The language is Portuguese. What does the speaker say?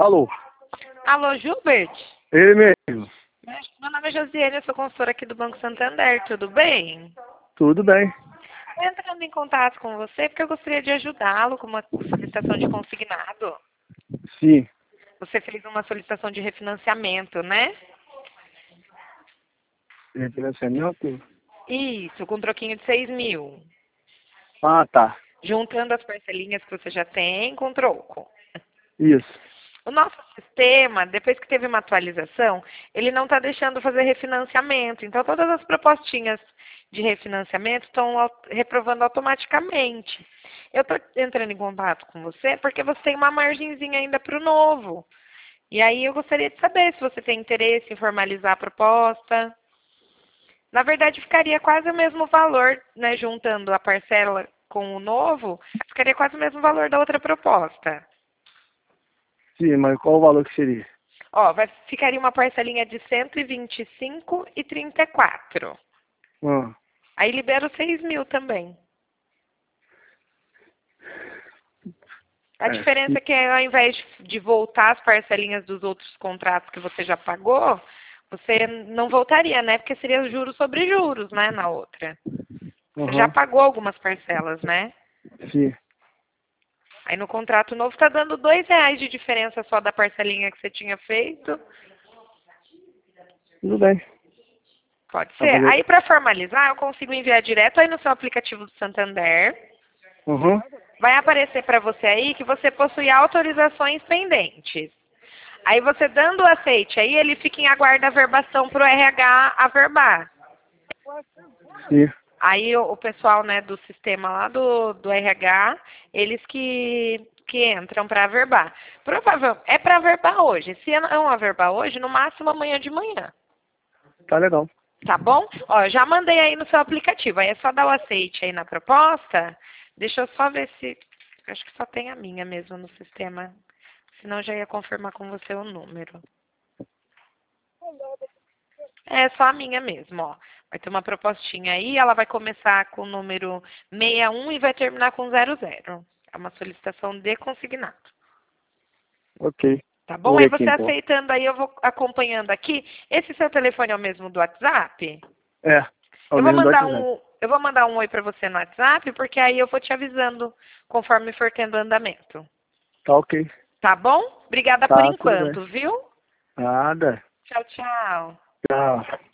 Alô? Alô, Gilbert? Ele mesmo. Meu nome é Josiane, eu sou consultora aqui do Banco Santander, tudo bem? Tudo bem. Estou entrando em contato com você porque eu gostaria de ajudá-lo com uma solicitação de consignado. Sim. Você fez uma solicitação de refinanciamento, né? Refinanciamento? Isso, com um troquinho de 6 mil. Ah, tá. Juntando as parcelinhas que você já tem com troco. Isso. O nosso sistema, depois que teve uma atualização, ele não está deixando fazer refinanciamento. Então, todas as propostinhas de refinanciamento estão reprovando automaticamente. Eu estou entrando em contato com você porque você tem uma margenzinha ainda para o novo. E aí eu gostaria de saber se você tem interesse em formalizar a proposta. Na verdade, ficaria quase o mesmo valor, né, juntando a parcela com o novo, ficaria quase o mesmo valor da outra proposta. Sim, mas qual o valor que seria? Ó, ficaria uma parcelinha de 125,34. Ah, Aí libera os 6 mil também. A diferença é que ao invés de voltar as parcelinhas dos outros contratos que você já pagou, você não voltaria, né? Porque seria juros sobre juros, né, na outra. Você já pagou algumas parcelas, né? sim. Aí no contrato novo está dando R$ 2 de diferença só da parcelinha que você tinha feito. Tudo bem. Pode ser. Aí para formalizar, eu consigo enviar direto aí no seu aplicativo do Santander. Uhum. Vai aparecer para você aí que você possui autorizações pendentes. Aí você dando o aceite aí, ele fica em aguardo da averbação para o RH averbar. Sim. Aí o pessoal, né, do sistema lá do RH, eles que entram para averbar. Provavelmente é para averbar hoje. Se não averbar hoje, no máximo amanhã de manhã. Tá legal. Tá bom? Ó, já mandei aí no seu aplicativo. Aí é só dar o aceite aí na proposta. Deixa eu só ver se... Acho que só tem a minha mesmo no sistema. Senão eu já ia confirmar com você o número. É só a minha mesmo, ó. Vai ter uma propostinha aí, ela vai começar com o número 61 e vai terminar com 00. É uma solicitação de consignado. Ok. Tá bom? Vou Aí ver aqui você então. aceitando aí, eu vou acompanhando aqui. Esse seu telefone é o mesmo do WhatsApp? É. Ao Eu vou menos do mandar WhatsApp. um oi para você no WhatsApp, porque aí eu vou te avisando conforme for tendo andamento. Tá ok. Tá bom? Obrigada por Tá, tudo bem. enquanto, viu? Nada. Tchau, tchau. Tchau.